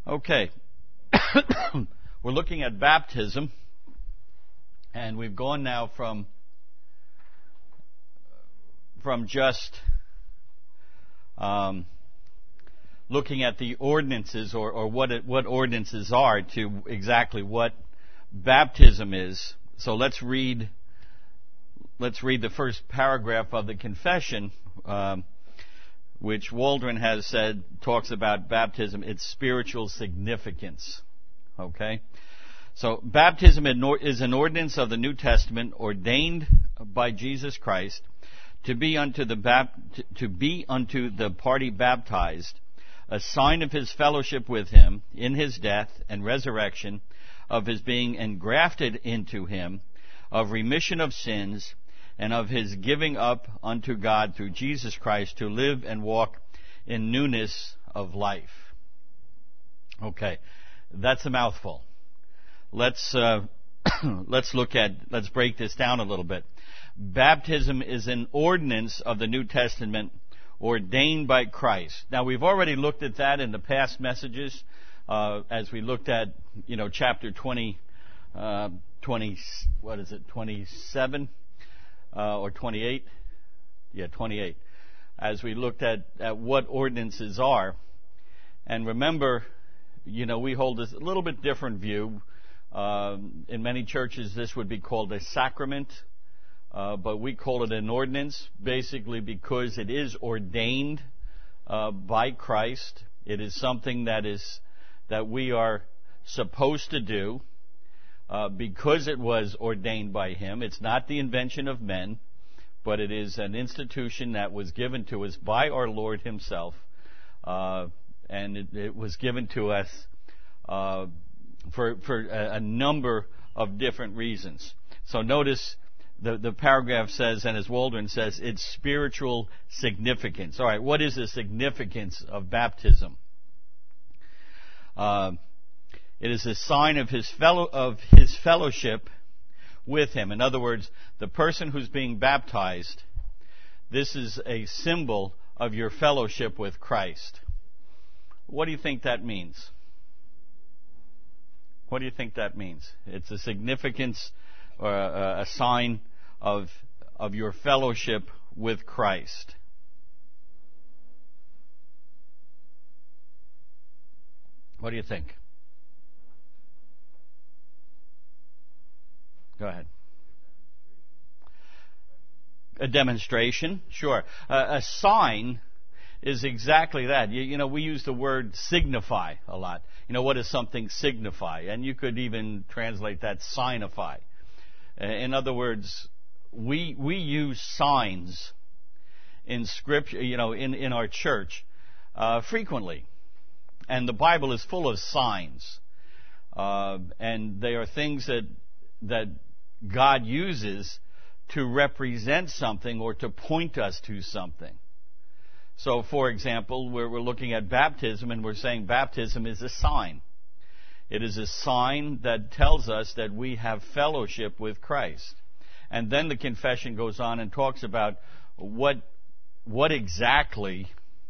Okay. We're looking at baptism, and we've gone now from just looking at the ordinances or what ordinances are to exactly what baptism is. So let's read the first paragraph of the confession, which Waldron has said talks about baptism, its spiritual significance. Okay? So baptism is an ordinance of the New Testament ordained by Jesus Christ to be unto the party baptized, a sign of his fellowship with him in his death and resurrection, of his being engrafted into him, of remission of sins, and of his giving up unto God through Jesus Christ to live and walk in newness of life. Okay, that's a mouthful. Let's break this down a little bit. Baptism is an ordinance of the New Testament ordained by Christ. Now, we've already looked at that in the past messages, as we looked at, chapter 27, or 28? Yeah, 28. As we looked at what ordinances are. And remember, we hold a little bit different view. In many churches, this would be called a sacrament. But we call it an ordinance, basically because it is ordained by Christ. It is something that we are supposed to do because it was ordained by Him. It's not the invention of men, but it is an institution that was given to us by our Lord Himself, and it was given to us for a number of different reasons. So notice. The paragraph says, and as Waldron says, its spiritual significance. All right, what is the significance of baptism? It is a sign of his fellowship with him. In other words, the person who's being baptized, this is a symbol of your fellowship with Christ. What do you think that means? What do you think that means? It's a significance or a sign of your fellowship with Christ. What do you think? Go ahead. A demonstration, sure. A sign is exactly that. We use the word signify a lot. What does something signify? And you could even translate that signify. In other words, we use signs in Scripture, in our church, frequently. And the Bible is full of signs. And they are things that God uses to represent something or to point us to something. So, for example, we're looking at baptism and we're saying baptism is a sign. It is a sign that tells us that we have fellowship with Christ. And then the confession goes on and talks about what exactly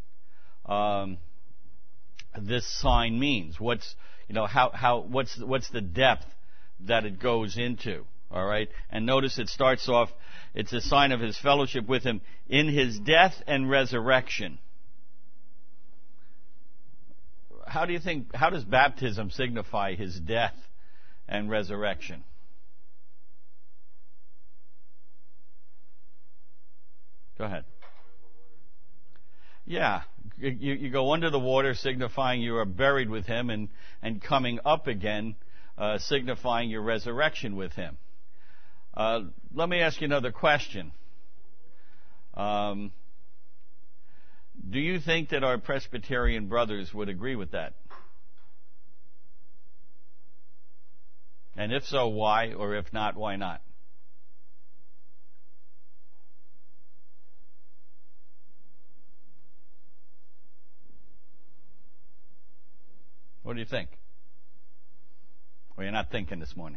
this sign means. What's the depth that it goes into. All right? And notice it starts off, it's a sign of his fellowship with him in his death and resurrection. How does baptism signify his death and resurrection? Go ahead. Yeah, you go under the water, signifying you are buried with him, and coming up again, signifying your resurrection with him. Let me ask you another question. Do you think that our Presbyterian brothers would agree with that? And if so, why? Or if not, why not? What do you think? Well, you're not thinking this morning.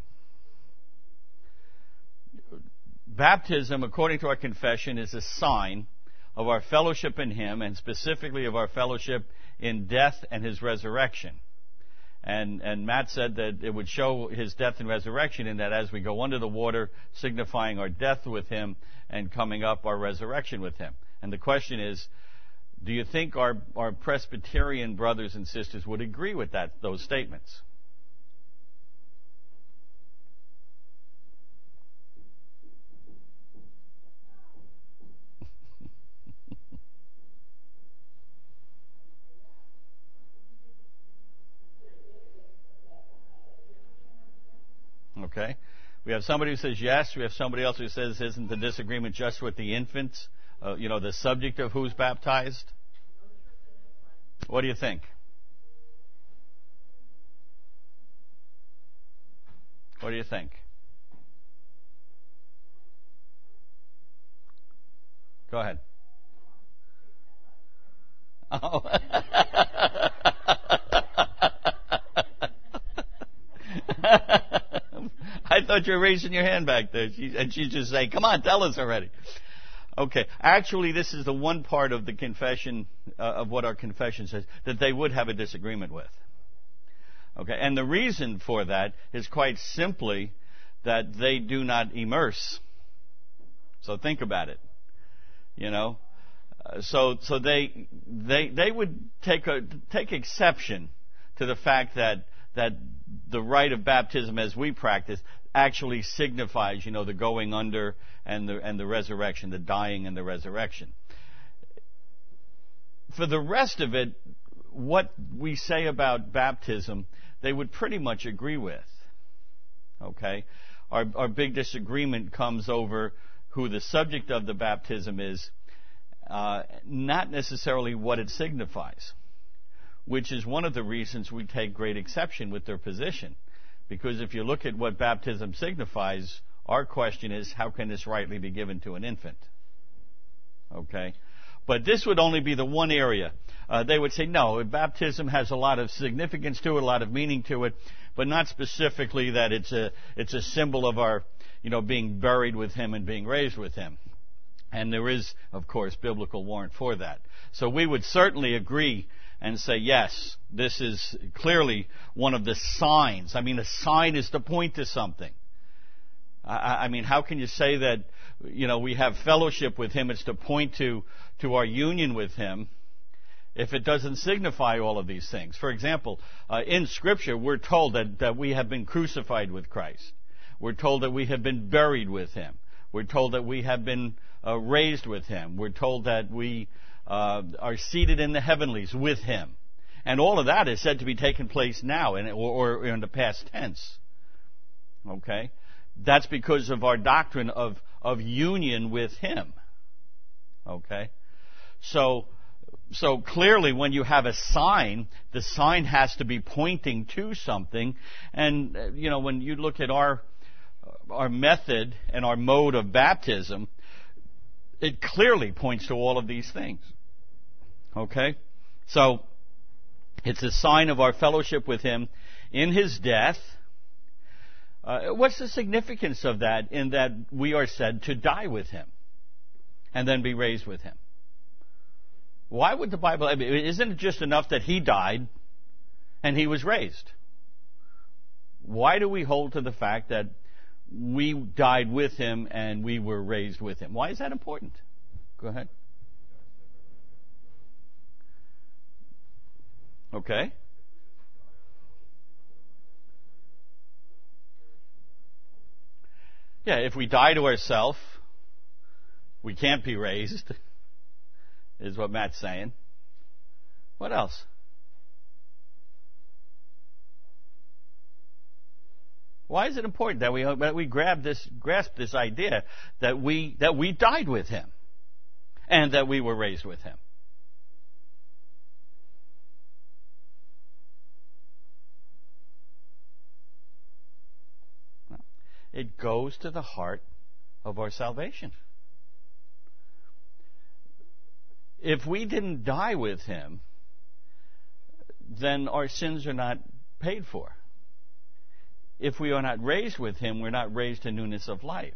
Baptism, according to our confession, is a sign of our fellowship in Him, and specifically of our fellowship in death and His resurrection. And Matt said that it would show his death and resurrection in that as we go under the water, signifying our death with him, and coming up, our resurrection with him. And the question is, do you think our Presbyterian brothers and sisters would agree with those statements? Okay. We have somebody who says yes. We have somebody else who says, isn't the disagreement just with the infants? The subject of who's baptized? What do you think? What do you think? Go ahead. Oh. I thought you were raising your hand back there. She's just saying, come on, tell us already. Okay. Actually, this is the one part of the confession, of what our confession says, that they would have a disagreement with. Okay. And the reason for that is quite simply that they do not immerse. So think about it. So they would take exception to the fact that the rite of baptism as we practice actually signifies, the going under and the resurrection, the dying and the resurrection. For the rest of it, what we say about baptism, they would pretty much agree with. Okay? Our big disagreement comes over who the subject of the baptism is, not necessarily what it signifies, which is one of the reasons we take great exception with their position. Because if you look at what baptism signifies, our question is, how can this rightly be given to an infant? Okay? But this would only be the one area. They would say, no, baptism has a lot of significance to it, a lot of meaning to it, but not specifically that it's a symbol of our, being buried with him and being raised with him. And there is, of course, biblical warrant for that. So we would certainly agree and say, yes, this is clearly one of the signs. I mean, a sign is to point to something. I mean, how can you say that, we have fellowship with him, it's to point to our union with him, if it doesn't signify all of these things? For example, in Scripture, we're told that we have been crucified with Christ. We're told that we have been buried with him. We're told that we have been raised with him. We're told that we are seated in the heavenlies with him. And all of that is said to be taking place now, or in the past tense. Okay? That's because of our doctrine of union with him. Okay? So clearly when you have a sign, the sign has to be pointing to something. And, when you look at our method and our mode of baptism, it clearly points to all of these things. Okay? So, it's a sign of our fellowship with him in his death. What's the significance of that, in that we are said to die with him and then be raised with him? Why would the Bible... isn't it just enough that he died and he was raised? Why do we hold to the fact that we died with him and we were raised with him? Why is that important? Go ahead. Okay. Yeah, if we die to ourselves, we can't be raised, is what Matt's saying. What else? Why is it important that we grasp this idea that we died with him and that we were raised with him? It goes to the heart of our salvation. If we didn't die with him, then our sins are not paid for. If we are not raised with him, we're not raised to newness of life.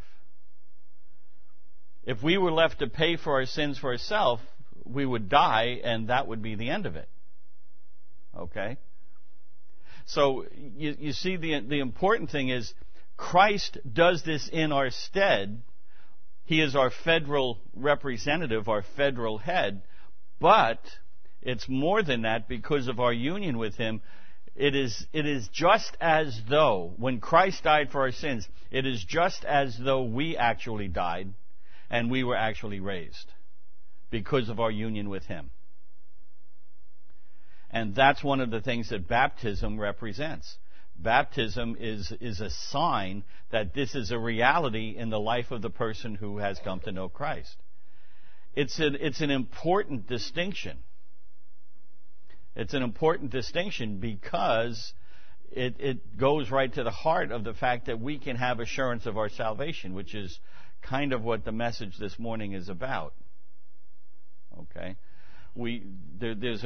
If we were left to pay for our sins for ourselves, we would die, and that would be the end of it. Okay? So you see, the important thing is Christ does this in our stead. He is our federal representative, our federal head, but it's more than that because of our union with Him. It is just as though, when Christ died for our sins, it is just as though we actually died and we were actually raised because of our union with Him. And that's one of the things that baptism represents. Baptism is a sign that this is a reality in the life of the person who has come to know Christ. It's an important distinction. It's an important distinction because it goes right to the heart of the fact that we can have assurance of our salvation, which is kind of what the message this morning is about. Okay? There's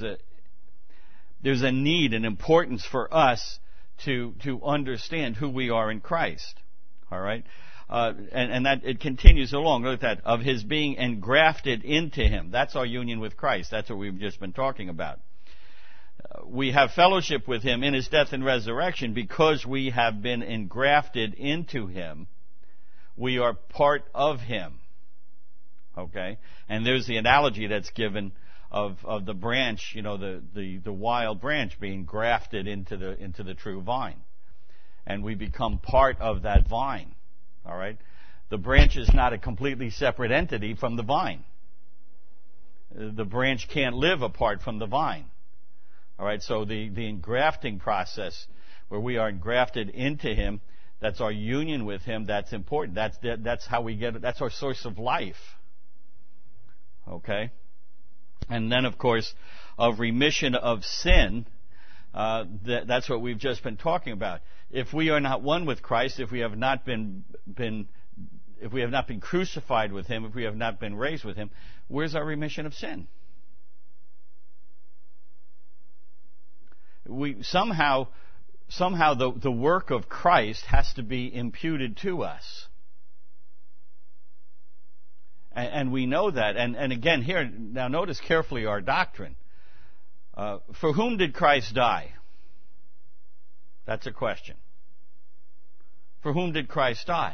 a need, an importance for us to understand who we are in Christ. All right? And that it continues along. Look at that. Of His being engrafted into Him. That's our union with Christ. That's what we've just been talking about. We have fellowship with Him in His death and resurrection because we have been engrafted into Him. We are part of Him. Okay? And there's the analogy that's given of the branch, the wild branch being grafted into the true vine. And we become part of that vine. All right? The branch is not a completely separate entity from the vine. The branch can't live apart from the vine. All right? So the engrafting process, where we are engrafted into Him, that's our union with Him, that's important. That's how we get it. That's our source of life. Okay? And then, of course, of remission of sin, that's what we've just been talking about. If we are not one with Christ, if we have not been crucified with Him, if we have not been raised with Him, where's our remission of sin? Somehow the work of Christ has to be imputed to us. And we know that. And again, here, now notice carefully our doctrine. For whom did Christ die? That's a question. For whom did Christ die?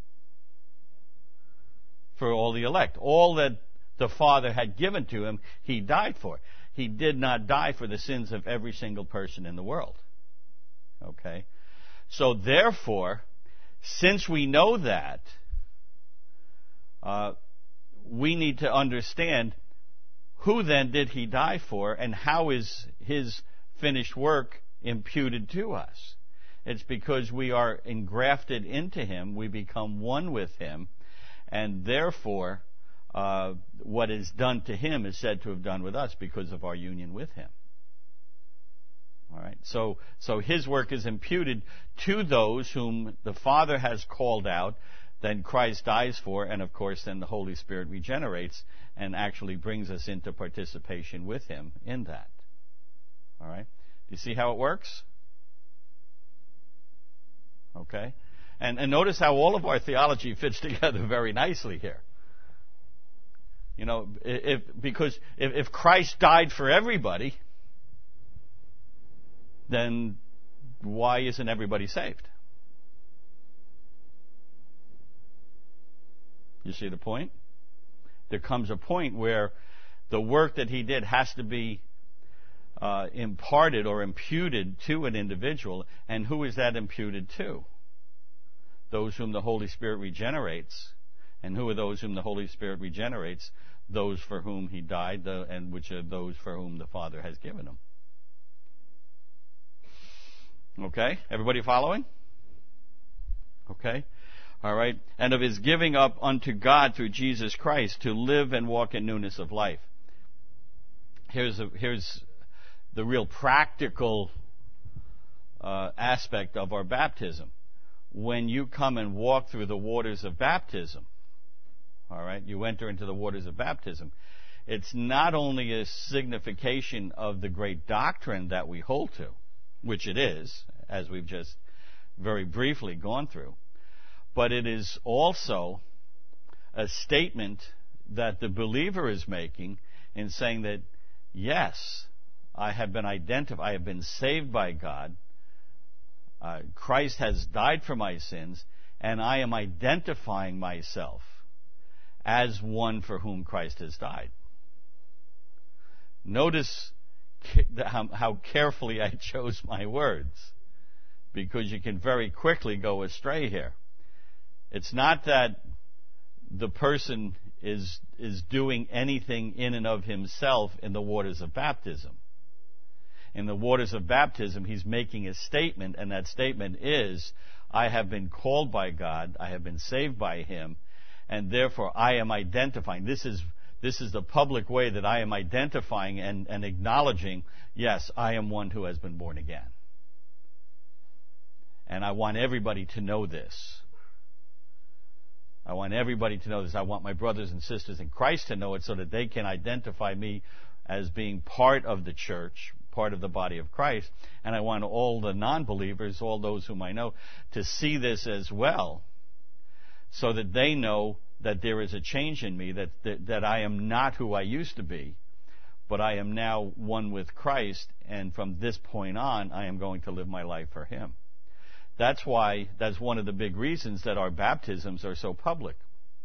For all the elect. All that the Father had given to Him, He died for. He did not die for the sins of every single person in the world. Okay? So therefore, since we know that, we need to understand who then did He die for and how is His finished work imputed to us. It's because we are engrafted into Him, we become one with Him, and therefore what is done to Him is said to have done with us because of our union with Him. All right. So His work is imputed to those whom the Father has called out, then Christ dies for, and of course then the Holy Spirit regenerates and actually brings us into participation with Him in that. All right? Do you see how it works? Okay? And notice how all of our theology fits together very nicely here. Because if Christ died for everybody, then why isn't everybody saved? You see the point? There comes a point where the work that He did has to be imparted or imputed to an individual. And who is that imputed to? Those whom the Holy Spirit regenerates. And who are those whom the Holy Spirit regenerates? Those for whom He died, and which are those for whom the Father has given Him. Okay? Everybody following? Okay? All right? And of His giving up unto God through Jesus Christ to live and walk in newness of life. Here's the real practical aspect of our baptism. When you come and walk through the waters of baptism, all right, you enter into the waters of baptism, it's not only a signification of the great doctrine that we hold to, which it is, as we've just very briefly gone through, but it is also a statement that the believer is making in saying that, yes, I have been identified. I have been saved by God. Christ has died for my sins, and I am identifying myself as one for whom Christ has died. Notice how carefully I chose my words, because you can very quickly go astray here. It's not that the person is doing anything in and of himself in the waters of baptism. In the waters of baptism, he's making a statement, and that statement is, I have been called by God, I have been saved by Him, and therefore I am identifying. This is the public way that I am identifying and acknowledging, yes, I am one who has been born again. And I want everybody to know this. I want everybody to know this. I want my brothers and sisters in Christ to know it so that they can identify me as being part of the church, part of the body of Christ. And I want all the non-believers, all those whom I know, to see this as well, so that they know that there is a change in me, that I am not who I used to be, but I am now one with Christ, and from this point on, I am going to live my life for Him. That's one of the big reasons that our baptisms are so public.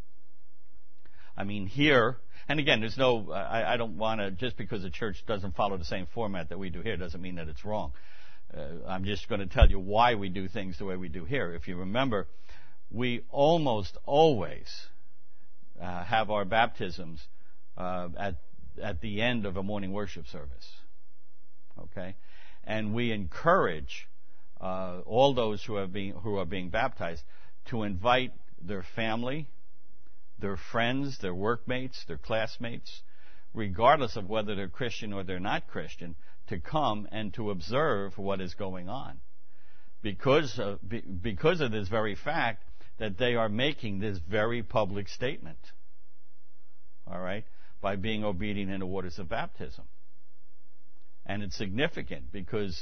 I mean, here, and again, I don't want to, just because the church doesn't follow the same format that we do here, doesn't mean that it's wrong. I'm just going to tell you why we do things the way we do here. If you remember, we almost always have our baptisms at the end of a morning worship service. Okay? And we encourage all those who are being baptized to invite their family, their friends, their workmates, their classmates, regardless of whether they're Christian or they're not Christian, to come and to observe what is going on, because of this very fact that they are making this very public statement, all right, by being obedient in the waters of baptism. And it's significant because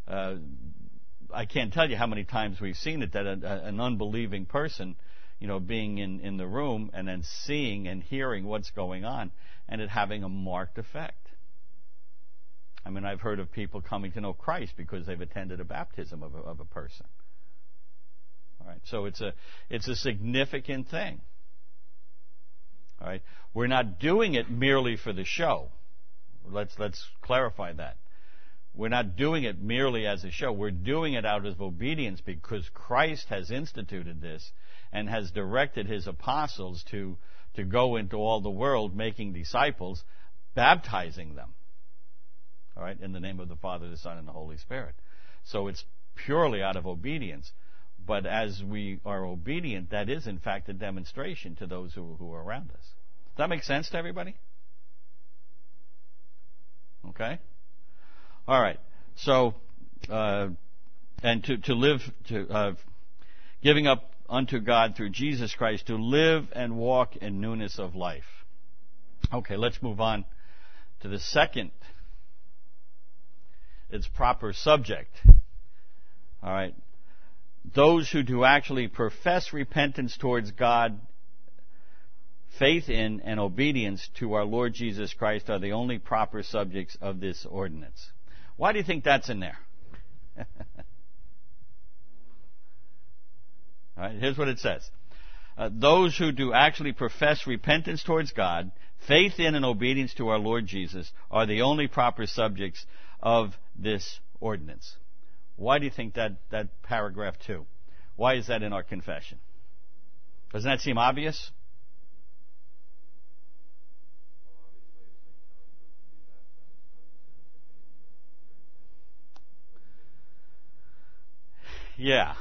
I can't tell you how many times we've seen it, that an unbelieving person, being in the room and then seeing and hearing what's going on, and it having a marked effect. I mean, I've heard of people coming to know Christ because they've attended a baptism of a person. All right, so it's a significant thing. All right, we're not doing it merely for the show. Let's clarify that. We're not doing it merely as a show. We're doing it out of obedience because Christ has instituted this and has directed His apostles to go into all the world making disciples, baptizing them. All right, in the name of the Father, the Son, and the Holy Spirit. So it's purely out of obedience. But as we are obedient, that is in fact a demonstration to those who are around us. Does that make sense to everybody? Okay? All right. So, and to live, giving up unto God through Jesus Christ, to live and walk in newness of life. Okay, let's move on to the second, its proper subject. All right. Those who do actually profess repentance towards God, faith in, and obedience to our Lord Jesus Christ are the only proper subjects of this ordinance. Why do you think that's in there? All right, here's what it says. Those who do actually profess repentance towards God, faith in and obedience to our Lord Jesus are the only proper subjects of this ordinance. Why do you think that paragraph 2? Why is that in our confession? Doesn't that seem obvious? Yeah.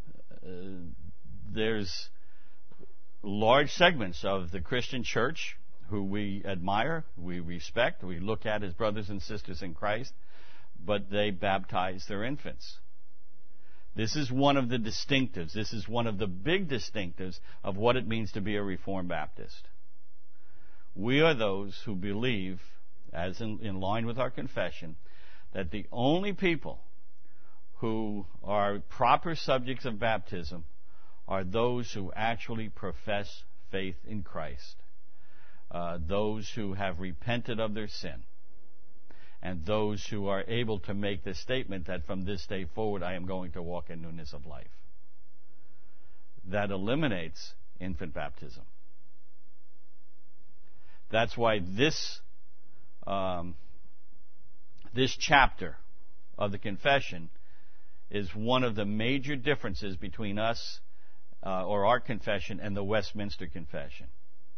There's large segments of the Christian church who we admire, we respect, we look at as brothers and sisters in Christ, but they baptize their infants. This is one of the distinctives. This is one of the big distinctives of what it means to be a Reformed Baptist. We are those who believe, as in line with our confession, that the only people who are proper subjects of baptism are those who actually profess faith in Christ, those who have repented of their sin, and those who are able to make the statement that from this day forward I am going to walk in newness of life. That eliminates infant baptism. That's why this chapter of the confession is one of the major differences between us or our confession and the Westminster Confession.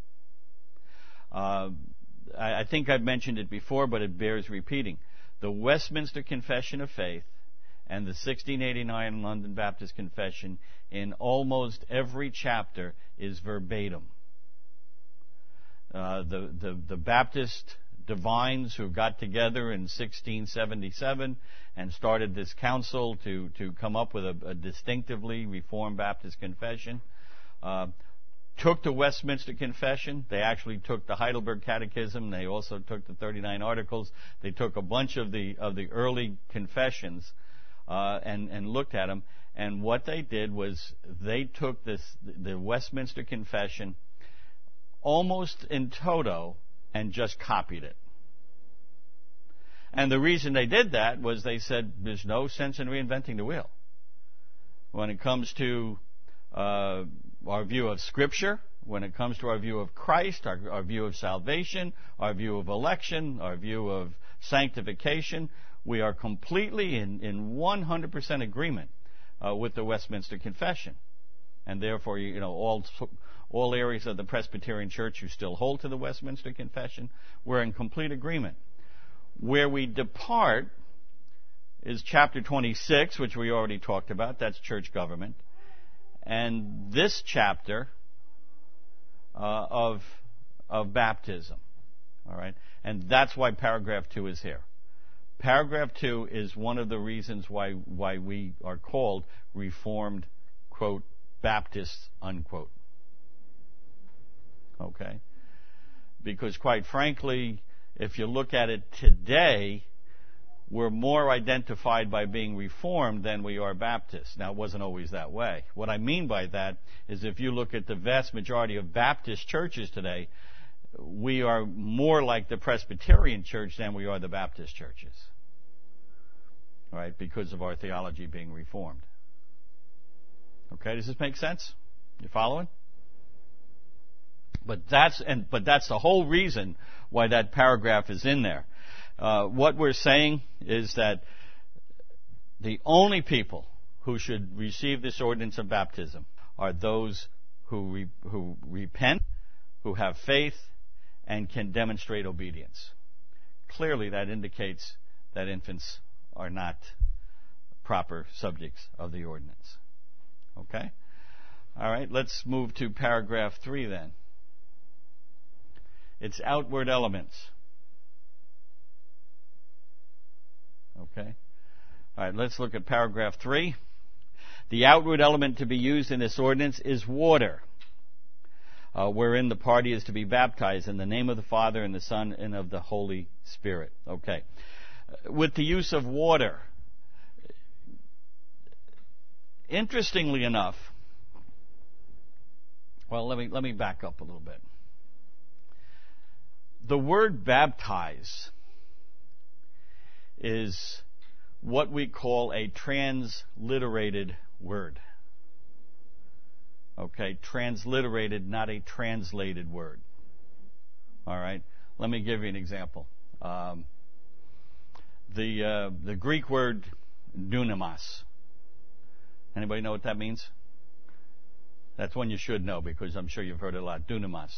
I think I've mentioned it before, but it bears repeating. The Westminster Confession of Faith and the 1689 London Baptist Confession in almost every chapter is verbatim. The Baptist divines who got together in 1677 and started this council to come up with a distinctively Reformed Baptist confession took the Westminster Confession. They actually took the Heidelberg Catechism. They also took the 39 Articles. They took a bunch of the early confessions and looked at them. And what they did was they took the Westminster Confession almost in toto and just copied it. And the reason they did that was they said there's no sense in reinventing the wheel. When it comes to our view of Scripture, when it comes to our view of Christ, our view of salvation, our view of election, our view of sanctification, we are completely in 100% agreement with the Westminster Confession. And therefore, all areas of the Presbyterian Church who still hold to the Westminster Confession, we're in complete agreement. Where we depart is chapter 26, which we already talked about. That's church government. And this chapter of baptism. All right? And that's why paragraph 2 is here. Paragraph 2 is one of the reasons why we are called Reformed, quote, Baptists, unquote. Okay? Because quite frankly, if you look at it today, we're more identified by being Reformed than we are Baptists. Now, it wasn't always that way. What I mean by that is if you look at the vast majority of Baptist churches today, we are more like the Presbyterian Church than we are the Baptist churches. All right? Because of our theology being Reformed. Okay, does this make sense? You following? But that's the whole reason why that paragraph is in there. What we're saying is that the only people who should receive this ordinance of baptism are those who repent, who have faith, and can demonstrate obedience. Clearly, that indicates that infants are not proper subjects of the ordinance. Okay? All right, let's move to paragraph 3 then. It's outward elements. Okay? All right, let's look at paragraph 3. The outward element to be used in this ordinance is water, wherein the party is to be baptized in the name of the Father and the Son and of the Holy Spirit. Okay. With the use of water, interestingly enough, well, let me back up a little bit. The word baptize is what we call a transliterated word. Okay, transliterated, not a translated word. All right, let me give you an example. The Greek word dunamis. Anybody know what that means? That's one you should know because I'm sure you've heard it a lot. Dunamis.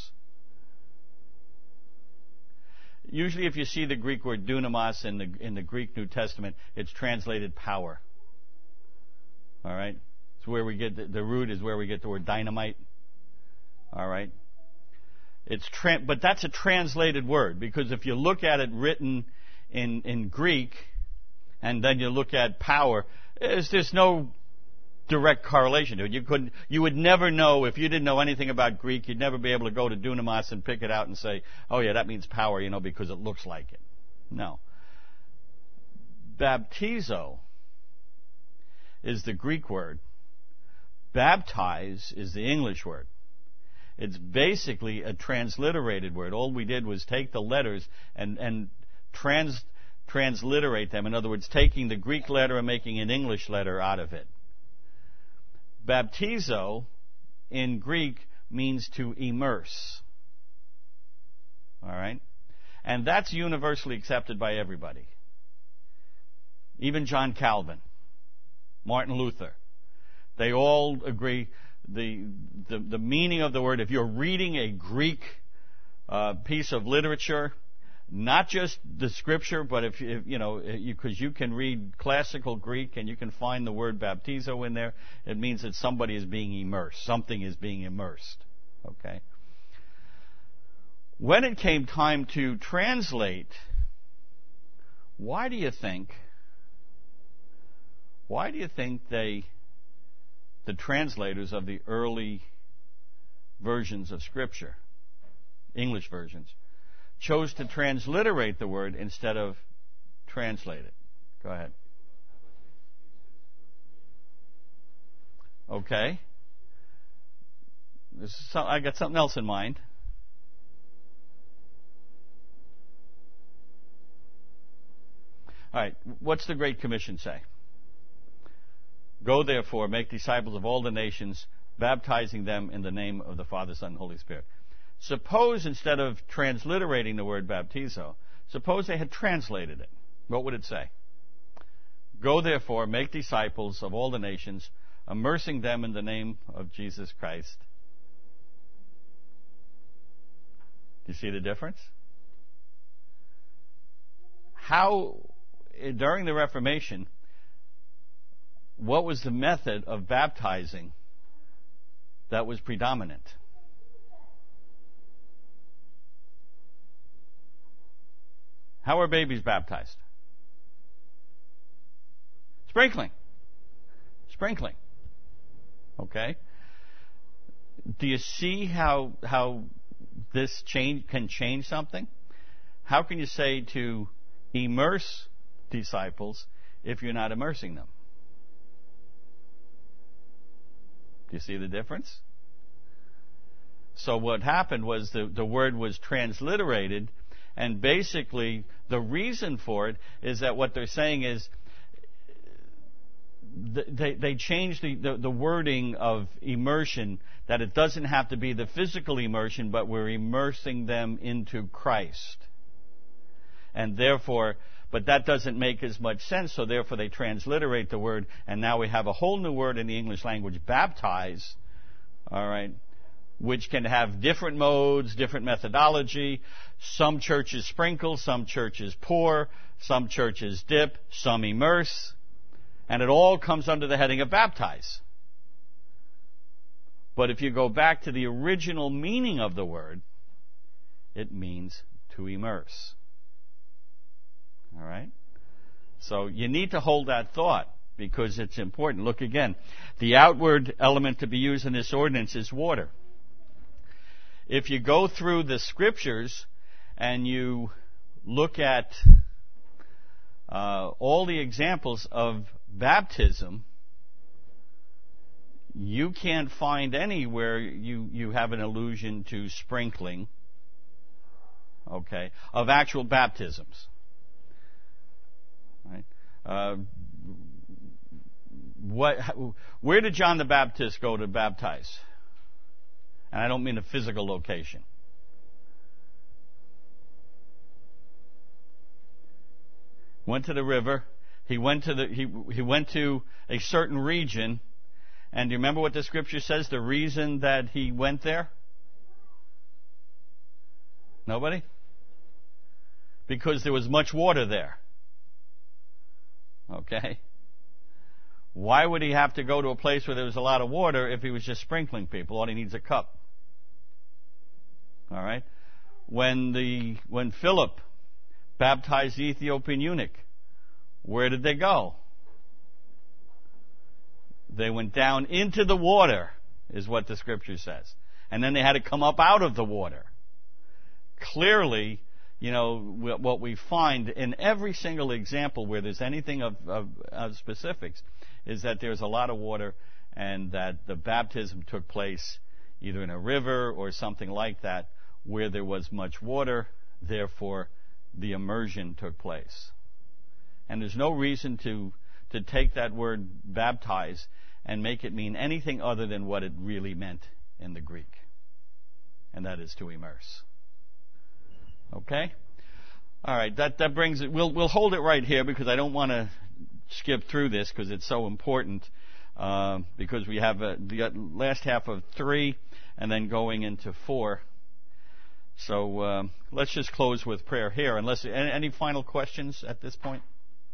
Usually if you see the Greek word dunamis in the Greek New Testament, it's translated power. All right? It's where we get the root is where we get the word dynamite. All right? But that's a translated word because if you look at it written in Greek and then you look at power, there's no direct correlation to it. You would never know if you didn't know anything about Greek. You'd never be able to go to dunamis and pick it out and say, "Oh yeah, that means power," because it looks like it. No. Baptizo is the Greek word. Baptize is the English word. It's basically a transliterated word. All we did was take the letters and transliterate them. In other words, taking the Greek letter and making an English letter out of it. Baptizo in Greek means to immerse. All right? And that's universally accepted by everybody. Even John Calvin, Martin Luther. They all agree the meaning of the word, if you're reading a Greek piece of literature, not just the scripture, but if you know, because you can read classical Greek and you can find the word baptizo in there, it means that somebody is being immersed. Something is being immersed. Okay? When it came time to translate, why do you think the translators of the early versions of Scripture, English versions, chose to transliterate the word instead of translate it? Go ahead. Okay. I got something else in mind. All right. What's the Great Commission say? Go therefore, make disciples of all the nations, baptizing them in the name of the Father, Son, and Holy Spirit. Suppose instead of transliterating the word baptizo, suppose they had translated it. What would it say? Go therefore, make disciples of all the nations, immersing them in the name of Jesus Christ. Do you see the difference? How, during the Reformation, what was the method of baptizing that was predominant? How are babies baptized? Sprinkling. Sprinkling. Okay? Do you see how this can change something? How can you say to immerse disciples if you're not immersing them? Do you see the difference? So what happened was the word was transliterated, and basically the reason for it is that what they're saying is they changed the wording of immersion, that it doesn't have to be the physical immersion, but we're immersing them into Christ. And therefore, but that doesn't make as much sense, so therefore they transliterate the word, and now we have a whole new word in the English language, baptize, all right, which can have different modes, different methodology. Some churches sprinkle, some churches pour, some churches dip, some immerse, and it all comes under the heading of baptize. But if you go back to the original meaning of the word, it means to immerse. All right? So you need to hold that thought because it's important. Look again. The outward element to be used in this ordinance is water. If you go through the scriptures and you look at all the examples of baptism, you can't find anywhere you have an allusion to sprinkling, okay, of actual baptisms. Right? Where did John the Baptist go to baptize? And I don't mean a physical location. Went to the river. He went to a certain region. And do you remember what the scripture says? The reason that he went there? Nobody? Because there was much water there. Okay? Why would he have to go to a place where there was a lot of water if he was just sprinkling people? All he needs is a cup. All right? When Philip baptized the Ethiopian eunuch, where did they go? They went down into the water, is what the scripture says. And then they had to come up out of the water. Clearly, you know, what we find in every single example where there's anything of specifics is that there's a lot of water and that the baptism took place either in a river or something like that where there was much water, therefore the immersion took place. And there's no reason to take that word baptize and make it mean anything other than what it really meant in the Greek. And that is to immerse. Okay? All right, that brings it. We'll hold it right here because I don't want to skip through this because it's so important. Because we have the last half of 3 and then going into 4. So let's just close with prayer here. Unless any final questions at this point?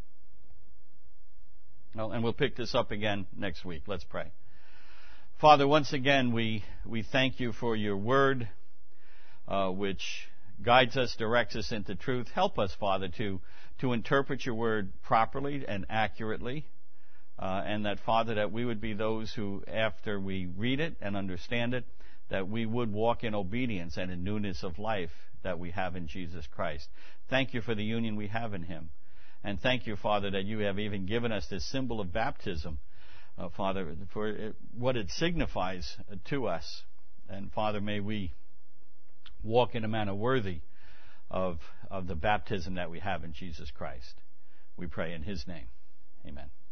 No, and we'll pick this up again next week. Let's pray. Father, once again we thank you for your word, which guides us, directs us into truth. Help us, Father, to interpret your word properly and accurately. And that, Father, that we would be those who, after we read it and understand it, that we would walk in obedience and in newness of life that we have in Jesus Christ. Thank you for the union we have in him. And thank you, Father, that you have even given us this symbol of baptism, Father, for what it signifies to us. And, Father, may we walk in a manner worthy of the baptism that we have in Jesus Christ. We pray in his name. Amen.